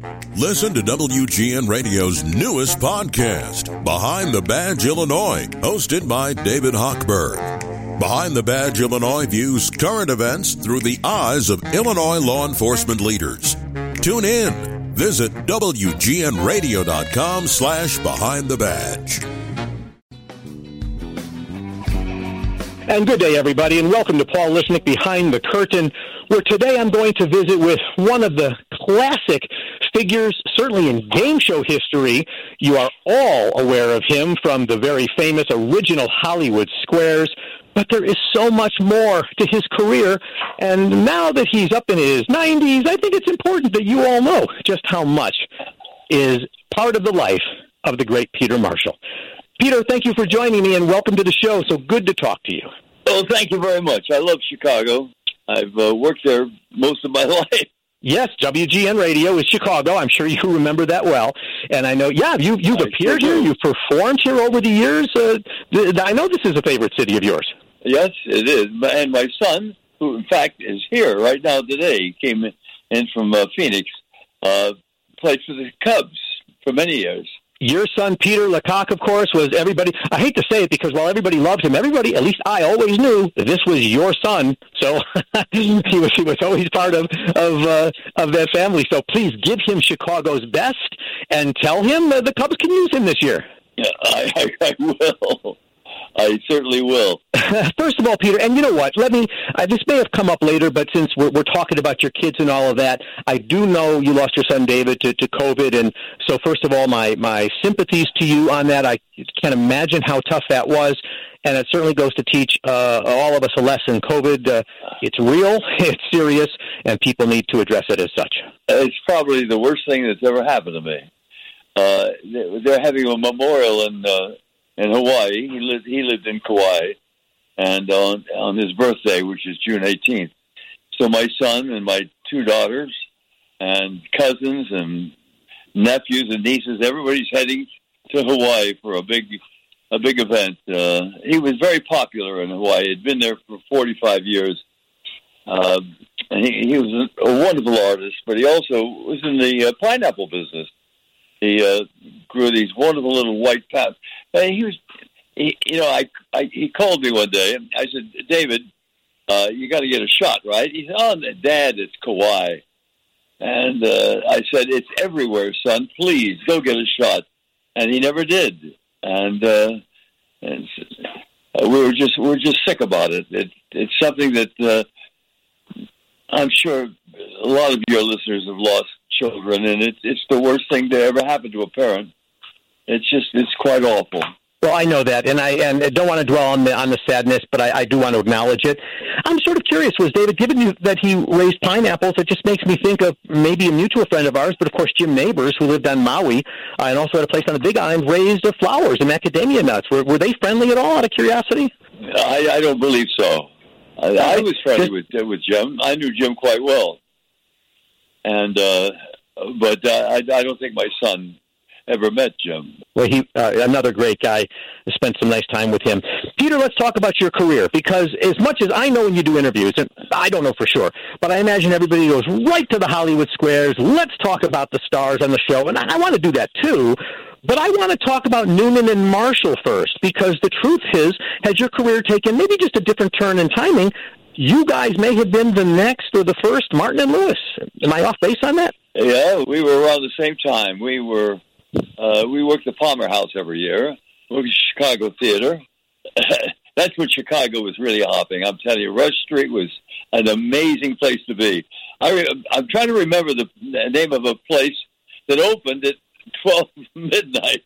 Listen to WGN Radio's newest podcast, Behind the Badge Illinois, hosted by David Hochberg. Behind the Badge Illinois views current events through the eyes of Illinois law enforcement leaders. Tune in. Visit WGNRadio.com/Behind the Badge. And good day, everybody, and welcome to Paul Lisnick Behind the Curtain, where today I'm going to visit with one of the classic figures, certainly in game show history. You are all aware of him from the very famous original Hollywood Squares, but there is so much more to his career, and now that he's up in his 90s, I think it's important that you all know just how much is part of the life of the great Peter Marshall. Peter, thank you for joining me, and welcome to the show. So good to talk to you. Oh, thank you very much. I love Chicago. I've worked there most of my life. Yes, WGN Radio is Chicago. I'm sure you remember that well. And I know, you've appeared here. You've performed here over the years. I know this is a favorite city of yours. Yes, it is. And my son, who in fact is here right now today, came in from Phoenix, played for the Cubs for many years. Your son, Peter Lecoq, of course, was everybody. I hate to say it because while everybody loved him, everybody, at least I always knew that this was your son. So he was always part of that family. So please give him Chicago's best and tell him the Cubs can use him this year. Yeah, I will. I certainly will. First of all, Peter, and you know what? This may have come up later, but since we're talking about your kids and all of that, I do know you lost your son David to COVID, and so first of all, my sympathies to you on that. I can't imagine how tough that was, and it certainly goes to teach all of us a lesson. COVID, it's real, it's serious, and people need to address it as such. It's probably the worst thing that's ever happened to me. They're having a memorial in Hawaii. He lived in Kauai, and on his birthday, which is June 18th. So my son and my two daughters and cousins and nephews and nieces, everybody's heading to Hawaii for a big event. He was very popular in Hawaii. He'd been there for 45 years. And he was a wonderful artist, but he also was in the pineapple business. He grew these wonderful little white pineapples. He called me one day, and I said, David, you got to get a shot, right? He said, oh, Dad, it's Kauai. And I said, it's everywhere, son. Please, go get a shot. And he never did. And we're just sick about it. It's something that I'm sure a lot of your listeners have lost children, and it's the worst thing to ever happen to a parent. It's quite awful. Well, I know that, and I don't want to dwell on the sadness, but I do want to acknowledge it. I'm sort of curious, was David, given that he raised pineapples, it just makes me think of maybe a mutual friend of ours, but of course Jim Neighbors, who lived on Maui and also had a place on the Big Island, raised flowers and macadamia nuts. Were they friendly at all, out of curiosity? I don't believe so. I was friendly with Jim. I knew Jim quite well, and but I don't think my son ever met Jim. Well, he another great guy. I spent some nice time with him. Peter, let's talk about your career, because as much as I know when you do interviews, and I don't know for sure, but I imagine everybody goes right to the Hollywood Squares. Let's talk about the stars on the show, and I want to do that too. But I want to talk about Noonan and Marshall first, because the truth is, has your career taken maybe just a different turn in timing? You guys may have been the next or the first Martin and Lewis. Am I off base on that? Yeah, we were around the same time. We worked the Palmer House every year. We worked the Chicago Theater. That's when Chicago was really hopping. I'm telling you, Rush Street was an amazing place to be. I'm trying to remember the name of a place that opened at 12 midnight.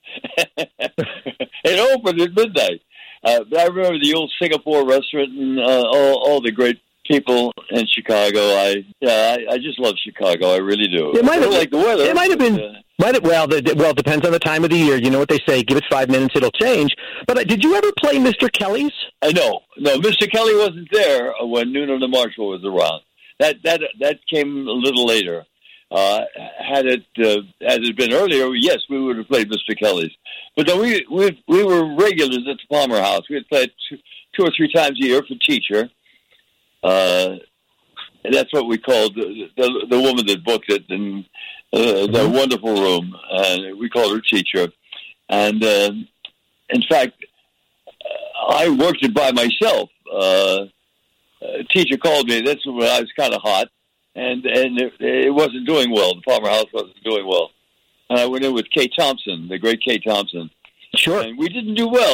It opened at midnight. But I remember the old Singapore restaurant and all the great people in Chicago. I just love Chicago. I really do. It might have like the weather. It might have been. Well, it depends on the time of the year. You know what they say: give it 5 minutes, it'll change. But did you ever play Mr. Kelly's? No. Mr. Kelly wasn't there when Noonan and Marshall was around. That came a little later. Had it been earlier, yes, we would have played Mr. Kelly's. But no, we were regulars at the Palmer House. We had played two or three times a year for teacher. that's what we called the woman that booked it, and the wonderful room. And we called her teacher. And in fact, I worked it by myself. A teacher called me. That's when I was kind of hot, and it wasn't doing well. The Palmer House wasn't doing well. And I went in with Kay Thompson, the great Kay Thompson. Sure. And we didn't do well.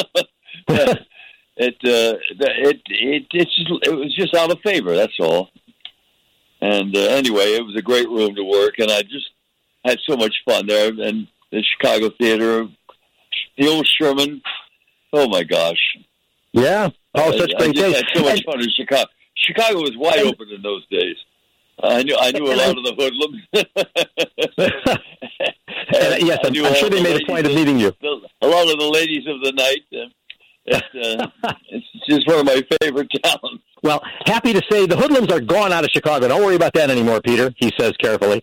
It was just out of favor. That's all. And anyway, it was a great room to work, and I just had so much fun there. And the Chicago Theater, the old Sherman. Oh my gosh! Yeah. Oh, such great days. I had so much fun in Chicago. Chicago was wide open in those days. I knew a lot of the hoodlums. Yes, I'm sure they made a point of meeting you. A lot of the ladies of the night. It's just one of my favorite towns. Well, happy to say the hoodlums are gone out of Chicago. Don't worry about that anymore, Peter, he says carefully.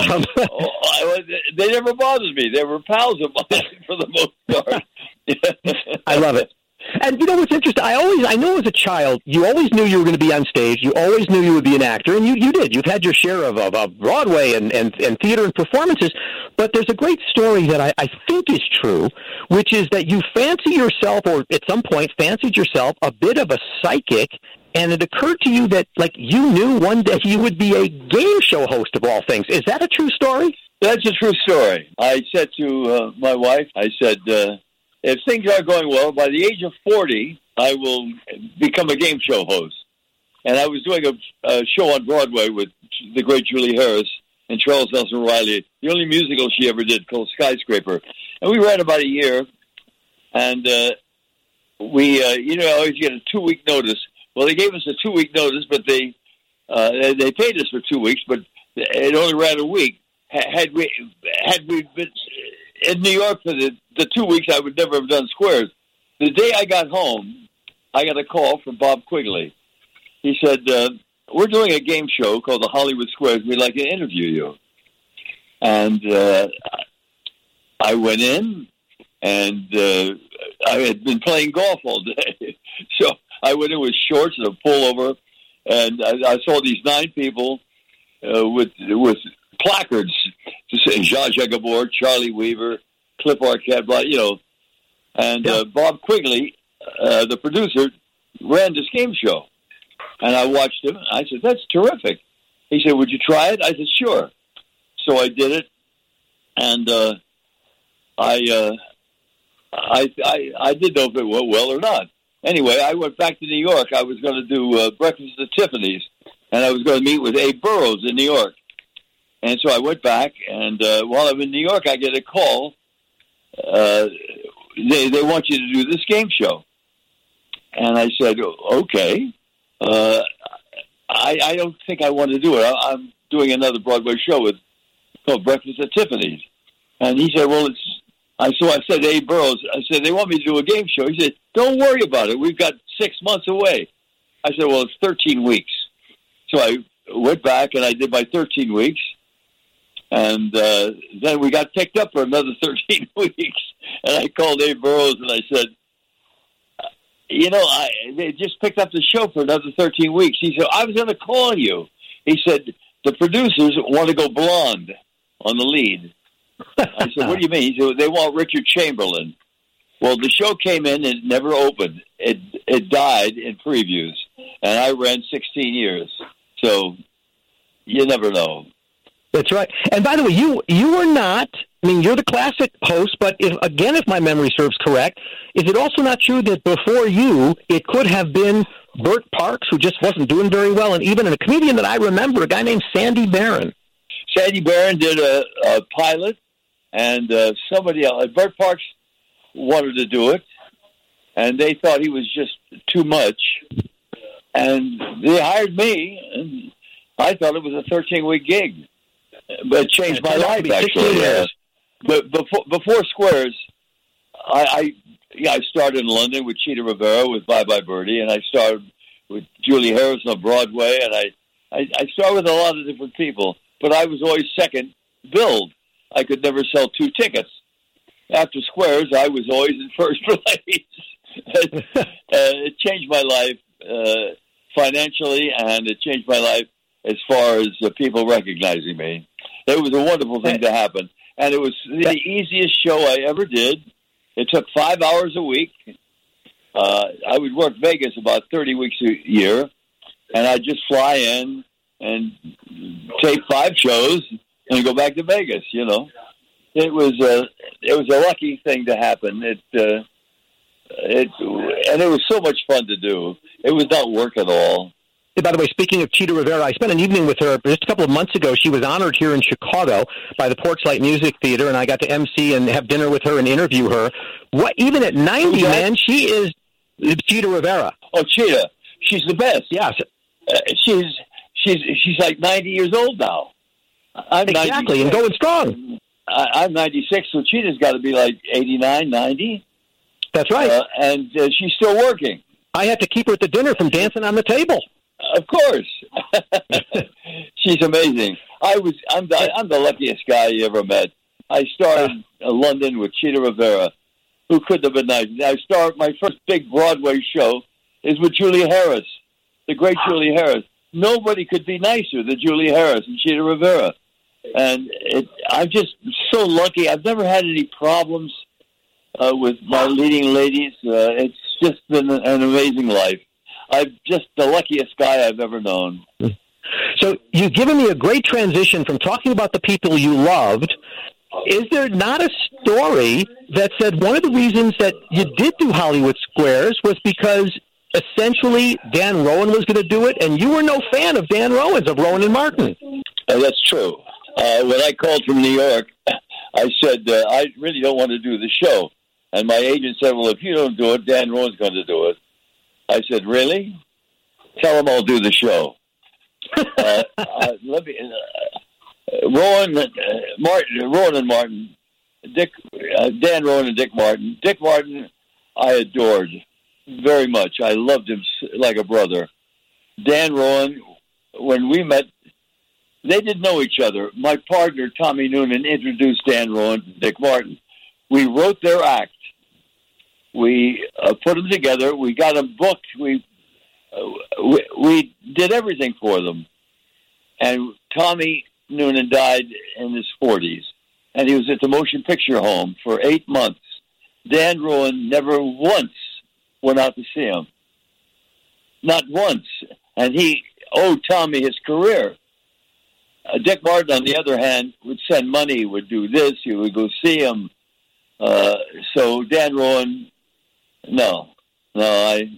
They never bothered me. They were pals of mine for the most part. I love it. And you know what's interesting? I know as a child, you always knew you were going to be on stage. You always knew you would be an actor, and you did. You've had your share of Broadway and theater and performances. But there's a great story that I think is true, which is that you fancy yourself, or at some point fancied yourself, a bit of a psychic, and it occurred to you that, like, you knew one day you would be a game show host of all things. Is that a true story? That's a true story. I said to my wife, I said, if things are going well, by the age of 40, I will become a game show host. And I was doing a show on Broadway with the great Julie Harris and Charles Nelson Riley, the only musical she ever did, called Skyscraper. And we ran about a year, and we always get a 2-week notice. Well, they gave us a 2-week notice, but they paid us for 2 weeks, but it only ran a week. Had we been in New York for the 2 weeks, I would never have done Squares. The day I got home, I got a call from Bob Quigley. He said, we're doing a game show called the Hollywood Squares. We'd like to interview you. And I went in, and I had been playing golf all day. So I went in with shorts and a pullover, and I saw these 9 people with placards to say Zsa Zsa Gabor, Charlie Weaver, Cliff Arquette, and Bob Quigley, the producer, ran this game show. And I watched him. I said, "That's terrific." He said, "Would you try it?" I said, "Sure." So I did it, and I didn't know if it went well or not. Anyway, I went back to New York. I was going to do Breakfast at Tiffany's, and I was going to meet with Abe Burrows in New York. And so I went back, and while I'm in New York, I get a call. They want you to do this game show. And I said, okay. I don't think I want to do it. I'm doing another Broadway show called Breakfast at Tiffany's. And he said, well, so I said to Abe Burrows, I said, they want me to do a game show. He said, don't worry about it. We've got 6 months away. I said, well, it's 13 weeks. So I went back and I did my 13 weeks. And then we got picked up for another 13 weeks. And I called Abe Burrows and I said, they just picked up the show for another 13 weeks. He said, I was going to call you. He said, the producers want to go blonde on the lead. I said, what do you mean? He said, they want Richard Chamberlain. Well, the show came in and it never opened. It died in previews. And I ran 16 years. So you never know. That's right. And by the way, you are not, you're the classic host, but if my memory serves correct, is it also not true that before you, it could have been Bert Parks, who just wasn't doing very well, and even a comedian that I remember, a guy named Sandy Barron? Sandy Barron did a pilot, and somebody else, Bert Parks wanted to do it, and they thought he was just too much, and they hired me, and I thought it was a 13-week gig. But it changed my life, actually. But before Squares, I started in London with Chita Rivera with Bye Bye Birdie, and I started with Julie Harris on Broadway, and I started with a lot of different people. But I was always second billed. I could never sell 2 tickets. After Squares, I was always in first place. It changed my life. financially, and it changed my life as far as people recognizing me. It was a wonderful thing to happen. And it was the easiest show I ever did. It took 5 hours a week. I would work Vegas about 30 weeks a year, and I'd just fly in and tape 5 shows and go back to Vegas, you know. It was a lucky thing to happen. And it was so much fun to do. It was not work at all. By the way, speaking of Chita Rivera, I spent an evening with her just a couple of months ago. She was honored here in Chicago by the Porchlight Music Theater, and I got to MC and have dinner with her and interview her. Even at 90, man, she is Chita Rivera. Oh, Chita. She's the best. Yes. She's like 90 years old now. I'm exactly, 96. And going strong. I'm 96, so Chita's got to be like 89, 90. That's right. And she's still working. I had to keep her at the dinner from dancing on the table. Of course. She's amazing. I'm the luckiest guy you ever met. I started in London with Chita Rivera, who couldn't have been nice. My first big Broadway show is with Julie Harris, the great Julie Harris. Nobody could be nicer than Julie Harris and Chita Rivera. And I'm just so lucky. I've never had any problems with my leading ladies. It's just been an amazing life. I'm just the luckiest guy I've ever known. So you've given me a great transition from talking about the people you loved. Is there not a story that said one of the reasons that you did do Hollywood Squares was because essentially Dan Rowan was going to do it, and you were no fan of Dan Rowan's, of Rowan and Martin? That's true. When I called from New York, I said, I really don't want to do the show. And my agent said, well, if you don't do it, Dan Rowan's going to do it. I said, really? Tell him I'll do the show. Rowan and Martin, Dan Rowan and Dick Martin. Dick Martin, I adored very much. I loved him like a brother. Dan Rowan, when we met, they didn't know each other. My partner, Tommy Noonan, introduced Dan Rowan to Dick Martin. We wrote their act. We put them together. We got them booked. We did everything for them. And Tommy Noonan died in his 40s, and he was at the Motion Picture Home for 8 months. Dan Rowan never once went out to see him. Not once. And he owed Tommy his career. Dick Martin, on the other hand, would send money, would do this, he would go see him. So Dan Rowan, no, I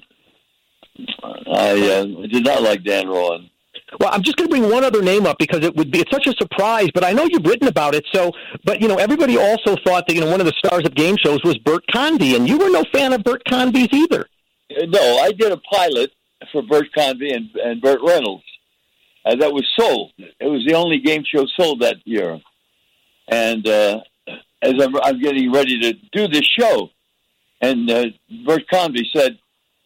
did not like Dan Rowan. Well, I'm just going to bring one other name up because it's such a surprise, but I know you've written about it. But everybody also thought that, one of the stars of game shows was Bert Convy, and you were no fan of Bert Convy's either. No, I did a pilot for Bert Convy and Burt Reynolds. That was sold. It was the only game show sold that year. And as I'm getting ready to do this show, and Bert Convy said,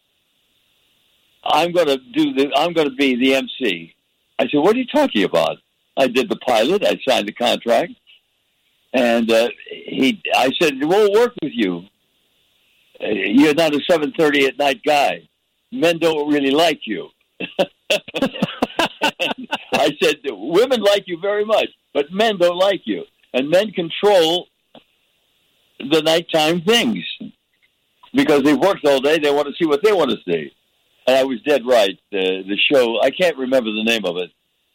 I'm going to be the MC. I said, what are you talking about? I did the pilot. I signed the contract. And I said, it won't work with you. You're not a 7:30 at night guy. Men don't really like you. I said, women like you very much, but men don't like you. And men control the nighttime things. Because they've worked all day, they want to see what they want to see. And I was dead right. The show, I can't remember the name of it.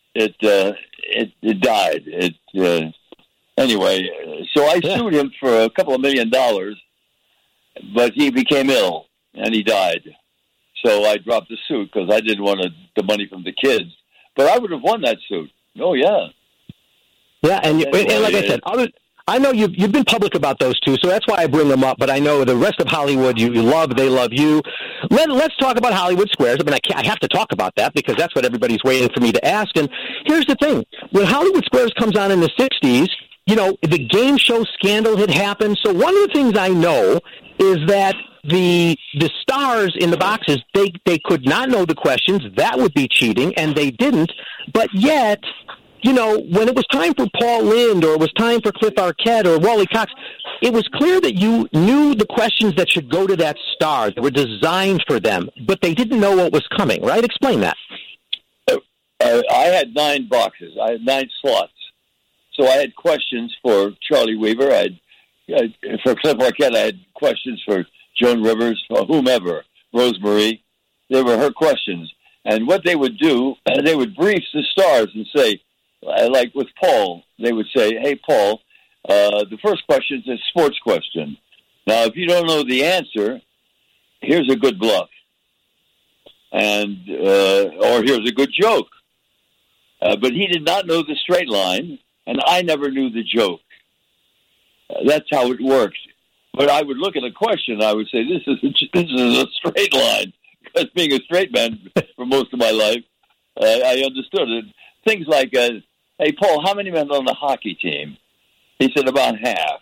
It died. Anyway, so I sued him for $2 million, but he became ill and he died. So I dropped the suit because I didn't want the money from the kids. But I would have won that suit. Oh yeah. Yeah, and like I said, I know you've been public about those two, so that's why I bring them up. But I know the rest of Hollywood you love; they love you. Let's talk about Hollywood Squares. I mean, I have to talk about that because that's what everybody's waiting for me to ask. And here's the thing: when Hollywood Squares comes on in the '60s, the game show scandal had happened. So one of the things I know is that the stars in the boxes they could not know the questions. That would be cheating, and they didn't. But yet, when it was time for Paul Lynde or it was time for Cliff Arquette or Wally Cox, it was clear that you knew the questions that should go to that star. They were designed for them, but they didn't know what was coming, right? Explain that. I had 9 boxes. I had 9 slots. So I had questions for Charlie Weaver. For Cliff Arquette, I had questions for Joan Rivers, or whomever, Rosemarie. They were her questions. And what they would do, they would brief the stars and say, like with Paul, they would say, hey, Paul, the first question is a sports question. Now, if you don't know the answer, here's a good bluff. And or here's a good joke. But he did not know the straight line, and I never knew the joke. That's how it works. But I would look at a question, and I would say, this is a straight line. Because being a straight man for most of my life, I understood it. Things like, hey, Paul, how many men on the hockey team? He said, about half.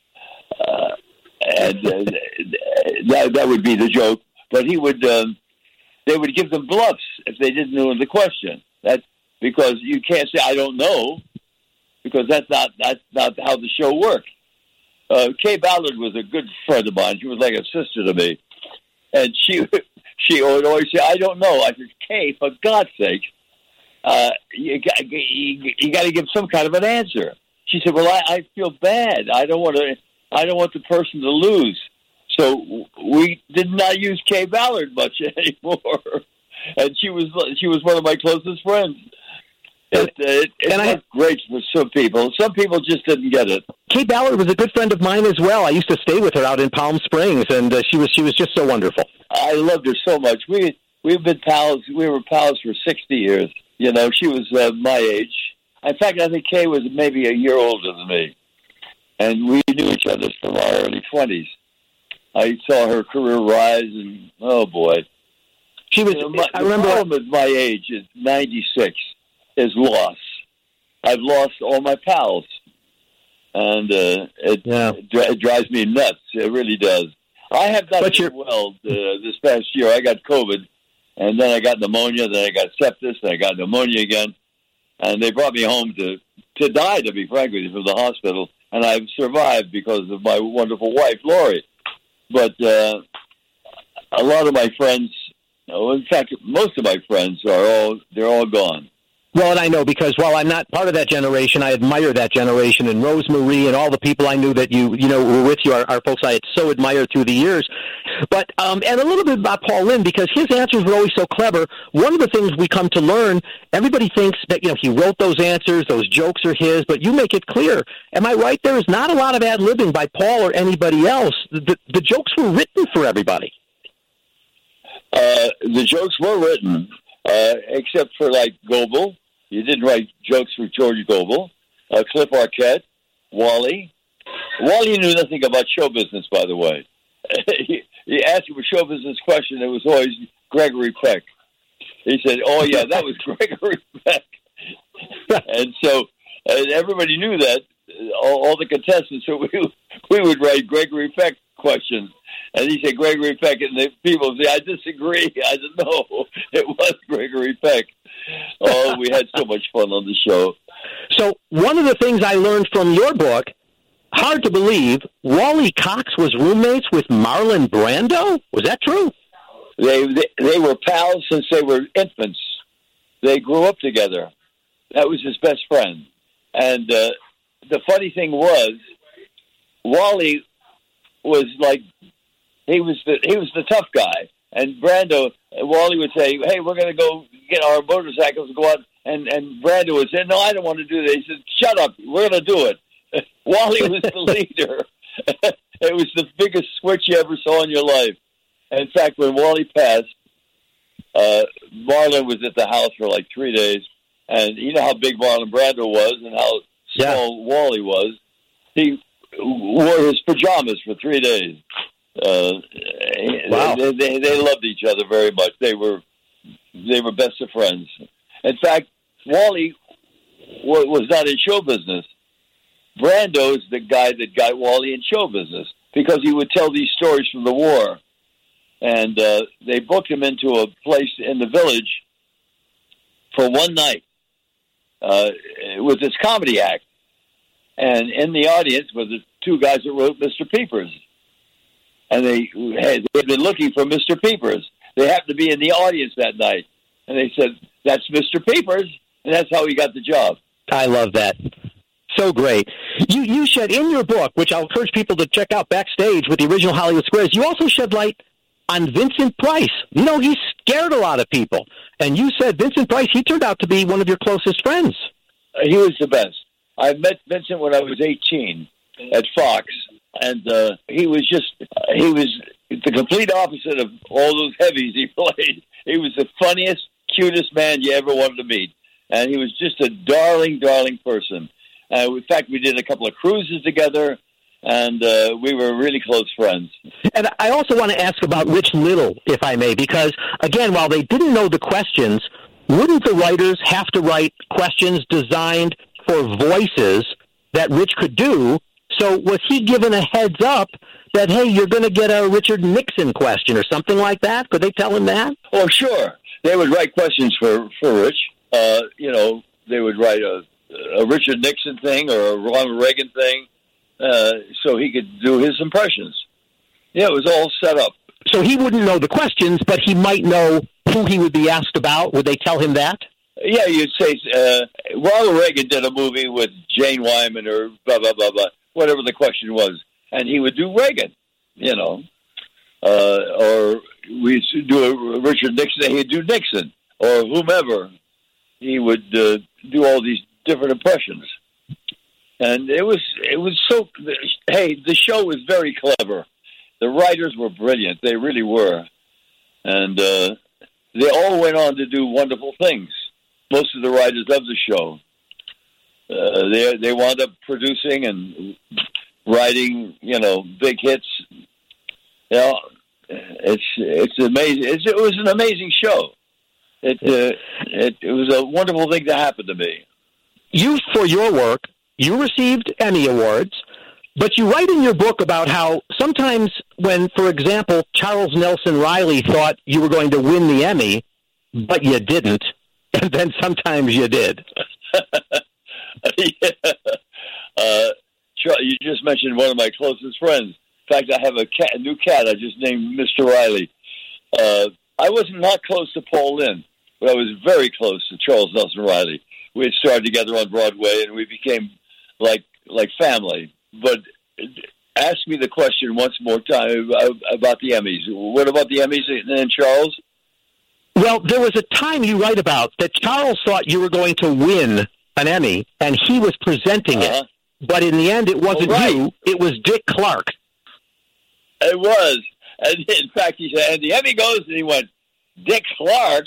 That would be the joke. But he would, they would give them bluffs if they didn't know the question. Because you can't say, I don't know, because that's not how the show worked. Kay Ballard was a good friend of mine. She was like a sister to me. And she would always say, I don't know. I said, Kay, for God's sake, you got to give some kind of an answer. She said, well, I feel bad. I don't want the person to lose. So we did not use Kay Ballard much anymore. And she was one of my closest friends. It was great for some people. Some people just didn't get it. Kay Ballard was a good friend of mine as well. I used to stay with her out in Palm Springs, and she was just so wonderful. I loved her so much. We've been pals. We were pals for 60 years. You know, she was my age. In fact, I think Kay was maybe a year older than me, and we knew each other from our early 20s. I saw her career rise, and oh boy, she was. I remember. The problem with my age is 96. Is loss. I've lost all my pals, and it drives me nuts. It really does. I have not done well this past year. I got COVID, and then I got pneumonia, then I got sepsis, then I got pneumonia again, and they brought me home to die, to be frank with you, from the hospital, and I've survived because of my wonderful wife, Lori. But a lot of my friends, in fact, most of my friends they're all gone. Well, and I know because while I'm not part of that generation, I admire that generation, and Rosemarie and all the people I knew that you were with you are folks I had so admired through the years. But and a little bit about Paul Lynde, because his answers were always so clever. One of the things we come to learn, everybody thinks that he wrote those answers, those jokes are his, but you make it clear. Am I right? There is not a lot of ad-libbing by Paul or anybody else. The jokes were written for everybody. The jokes were written, except for like Goebel. You didn't write jokes for George Goebel, Cliff Arquette, Wally. Wally knew nothing about show business, by the way. He asked him a show business question. It was always Gregory Peck. He said, "Oh yeah, that was Gregory Peck," and so everybody knew that. All the contestants, so we would write Gregory Peck questions. And he said Gregory Peck, and the people would say, I disagree. I said, no, it was Gregory Peck. Oh, we had so much fun on the show. So one of the things I learned from your book, hard to believe, Wally Cox was roommates with Marlon Brando? Was that true? They were pals since they were infants. They grew up together. That was his best friend. And the funny thing was, Wally was like, he was the tough guy. And Wally would say, hey, we're going to go get our motorcycles and go out. And Brando would say, no, I don't want to do that. He said, shut up, we're going to do it. Wally was the leader. It was the biggest switch you ever saw in your life. In fact, when Wally passed, Marlon was at the house for like 3 days. And you know how big Marlon Brando was and how small Wally was. He wore his pajamas for 3 days. Wow. They loved each other very much. They were best of friends. In fact, Wally was not in show business. Brando is the guy that got Wally in show business because he would tell these stories from the war. And they booked him into a place in the village for one night with this comedy act. And in the audience was two guys that wrote Mr. Peepers. And they had been looking for Mr. Peepers. They happened to be in the audience that night. And they said, "That's Mr. Peepers." And that's how he got the job. I love that. So great. You shed in your book, which I'll encourage people to check out Backstage with the original Hollywood Squares, you also shed light on Vincent Price. You know, he scared a lot of people. And you said Vincent Price, he turned out to be one of your closest friends. He was the best. I met Vincent when I was 18 at Fox. And he was the complete opposite of all those heavies he played. He was the funniest, cutest man you ever wanted to meet. And he was just a darling, darling person. In fact, we did a couple of cruises together, and we were really close friends. And I also want to ask about Rich Little, if I may, because, again, while they didn't know the questions, wouldn't the writers have to write questions designed for voices that Rich could do? So was he given a heads up that, hey, you're going to get a Richard Nixon question or something like that? Could they tell him that? Oh, sure. They would write questions for Rich. They would write a Richard Nixon thing or a Ronald Reagan thing so he could do his impressions. Yeah, it was all set up. So he wouldn't know the questions, but he might know who he would be asked about. Would they tell him that? Yeah, you'd say Ronald Reagan did a movie with Jane Wyman or blah, blah, blah, blah, whatever the question was. And he would do Reagan, or we'd do a Richard Nixon, he'd do Nixon, or whomever. He would do all these different impressions. And it was so, hey, the show was very clever. The writers were brilliant. They really were. And they all went on to do wonderful things. Most of the writers of the show. They wound up producing and writing, big hits. It's amazing. It was an amazing show. It was a wonderful thing to happen to me. You, for your work, you received Emmy Awards, but you write in your book about how sometimes when, for example, Charles Nelson Riley thought you were going to win the Emmy, but you didn't, and then sometimes you did. Yeah. You just mentioned one of my closest friends. In fact, I have a new cat I just named Mr. Riley. I was not close to Paul Lynde, but I was very close to Charles Nelson Riley. We had started together on Broadway, and we became like family. But ask me the question once more time about the Emmys. What about the Emmys and Charles? Well, there was a time you write about that Charles thought you were going to win an Emmy, and he was presenting it. But in the end, it wasn't you. It was Dick Clark. It was. And in fact, he said, and the Emmy goes, and he went, Dick Clark?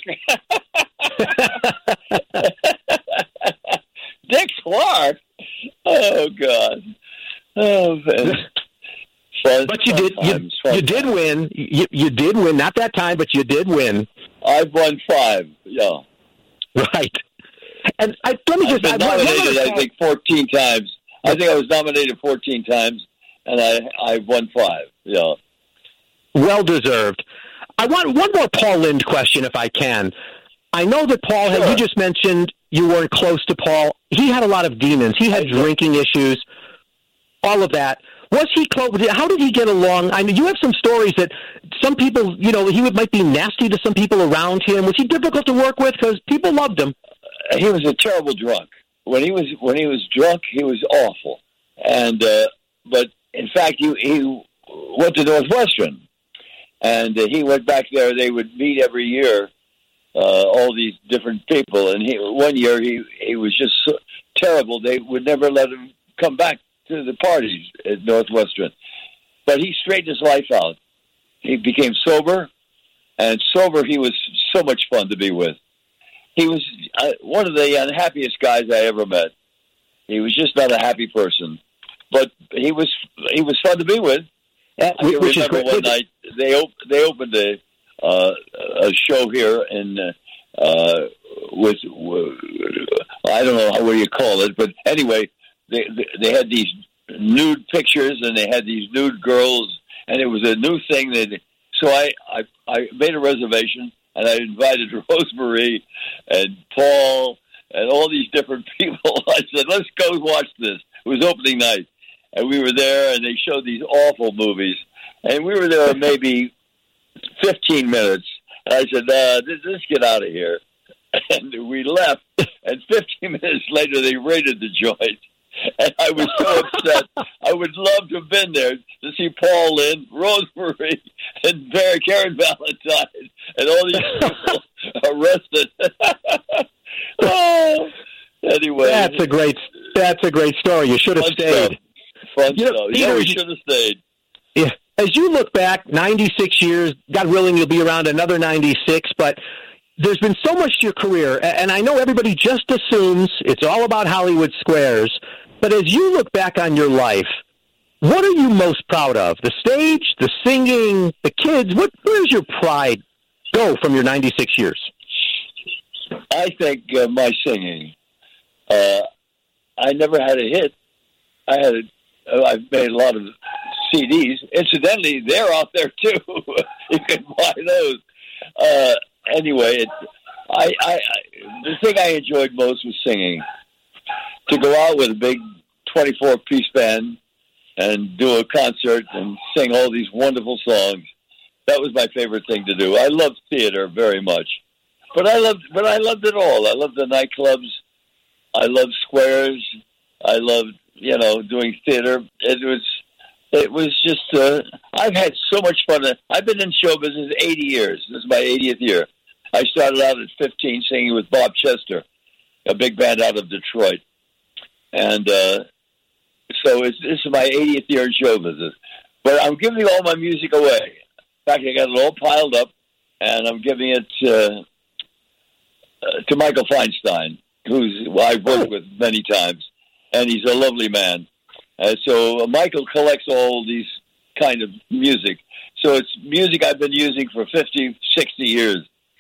Dick Clark? Oh, God. Oh, man. But you did win. You did win. Not that time, but you did win. I've won 5, yeah. Right. And let me just... I've been nominated, I think, 14 times. I think I was nominated 14 times, and I've won 5, yeah. Well deserved. I want one more Paul Lynde question, if I can. I know that Paul, sure. You just mentioned you weren't close to Paul. He had a lot of demons. He had drinking issues, all of that. Was he close? How did he get along? I mean, you have some stories that some people, he might be nasty to some people around him. Was he difficult to work with? Because people loved him. He was a terrible drunk. When he was drunk, he was awful. And but in fact, he went to Northwestern. And he went back there. They would meet every year, all these different people. And one year he was just so terrible. They would never let him come back to the parties at Northwestern. But he straightened his life out. He became sober. And sober, he was so much fun to be with. He was one of the unhappiest guys I ever met. He was just not a happy person. But he was fun to be with. I remember one night they opened a show here in with I don't know what you call it, but anyway, they had these nude pictures and they had these nude girls, and it was a new thing so I made a reservation and I invited Rosemary and Paul and all these different people. I said, let's go watch this. It was opening night. and we were there, and they showed these awful movies, and we were there maybe 15 minutes. And I said, let's get out of here. And we left, and 15 minutes later, they raided the joint. And I was so upset. I would love to have been there to see Paul Lynde, Rosemary, and Karen Valentine, and all these people arrested. Oh, anyway, that's a great story. You should have stayed. Fun stuff. Yeah, we should have stayed. Yeah. As you look back, 96 years, God willing, you'll be around another 96, but there's been so much to your career, and I know everybody just assumes it's all about Hollywood Squares, but as you look back on your life, what are you most proud of? The stage, the singing, the kids? Where's your pride go from your 96 years? I think my singing. I never had a hit. I've made a lot of CDs. Incidentally, they're out there too. You can buy those. Anyway, the thing I enjoyed most was singing. To go out with a big 24-piece band and do a concert and sing all these wonderful songs. That was my favorite thing to do. I loved theater very much, but I loved it all. I loved the nightclubs. I loved squares. I loved doing theater. It was just I've had so much fun. I've been in show business 80 years. This is my 80th year. I started out at 15 singing with Bob Chester, a big band out of Detroit. And so this is my 80th year in show business. But I'm giving all my music away. In fact, I got it all piled up, and I'm giving it to Michael Feinstein, who I've worked with many times, and he's a lovely man. So Michael collects all these kind of music. So it's music I've been using for 50, 60 years.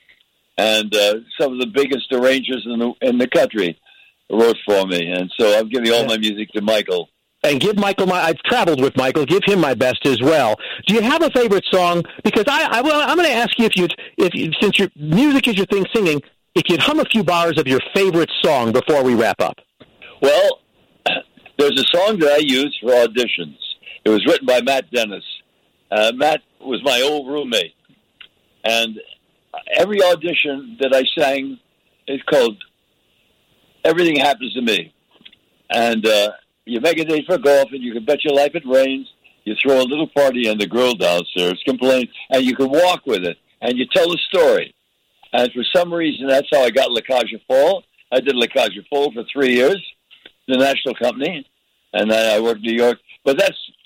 And some of the biggest arrangers in the country wrote for me. And so I'm giving all my music to Michael. And give Michael I've traveled with Michael. Give him my best as well. Do you have a favorite song? Because I'm going to ask you if since your music is your thing, singing, if you'd hum a few bars of your favorite song before we wrap up. Well, there's a song that I use for auditions. It was written by Matt Dennis. Matt was my old roommate. And every audition that I sang is called Everything Happens to Me. And you make a date for golf, and you can bet your life it rains. You throw a little party, and the girl downstairs complains, and you can walk with it, and you tell a story. And for some reason, that's how I got La Cage aux Folles. I did La Cage aux Folles for 3 years, the national company, and then I worked in New York. But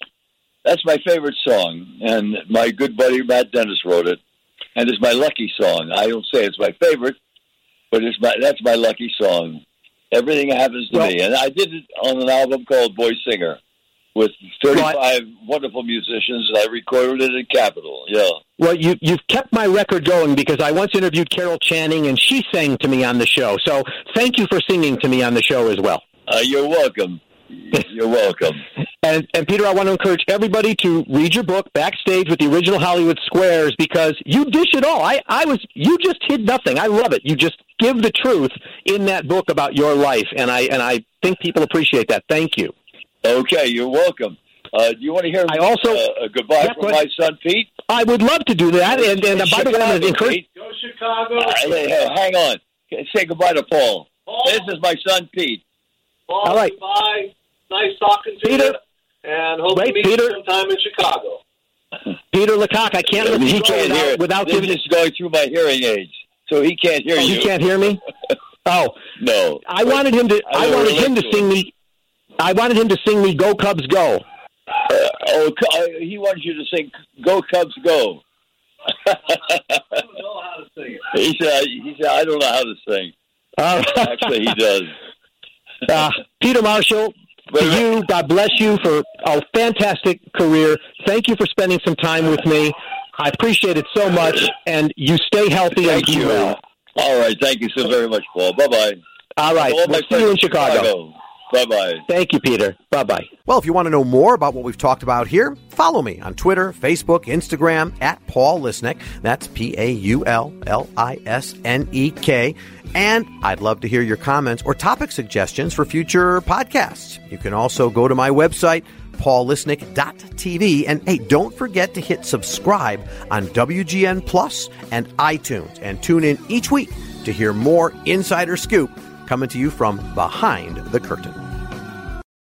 that's my favorite song, and my good buddy Matt Dennis wrote it, and it's my lucky song. I don't say it's my favorite, but that's my lucky song. Everything Happens to Me. And I did it on an album called Boy Singer with 35 wonderful musicians, and I recorded it in Capitol. Yeah. Well, you've kept my record going because I once interviewed Carol Channing, and she sang to me on the show. So thank you for singing to me on the show as well. You're welcome. You're welcome. And Peter, I want to encourage everybody to read your book, Backstage with the Original Hollywood Squares, because you dish it all. You just hid nothing. I love it. You just give the truth in that book about your life, and I think people appreciate that. Thank you. Okay, you're welcome. Do you want to hear a goodbye from my son, Pete? I would love to do that. And by the way, I encourage... Go Chicago. Hang on. Say goodbye to Paul. This is my son, Pete. Paul, all right. Goodbye. Nice talking to Peter, you. And hope to meet you sometime in Chicago. Peter Lecoq, I can't let you say it without giving... This is going through my hearing aids, so he can't hear you. You can't hear me? Oh. No. I wanted him to sing me... I wanted him to sing me Go Cubs Go. He wanted you to sing Go Cubs Go. I don't know how to sing it. He said, I don't know how to sing. Actually, he does. Peter Marshall, to you, God bless you for a fantastic career. Thank you for spending some time with me. I appreciate it so much, and you stay healthy and be well. All right. Thank you so very much, Paul. Bye-bye. All right. We'll see you in Chicago. Bye-bye. Thank you, Peter. Bye-bye. Well, if you want to know more about what we've talked about here, follow me on Twitter, Facebook, Instagram, at Paul Lisnek. That's PaulLisnek. And I'd love to hear your comments or topic suggestions for future podcasts. You can also go to my website, paullisnick.tv. And hey, don't forget to hit subscribe on WGN Plus and iTunes. And tune in each week to hear more insider scoop coming to you from behind the curtain.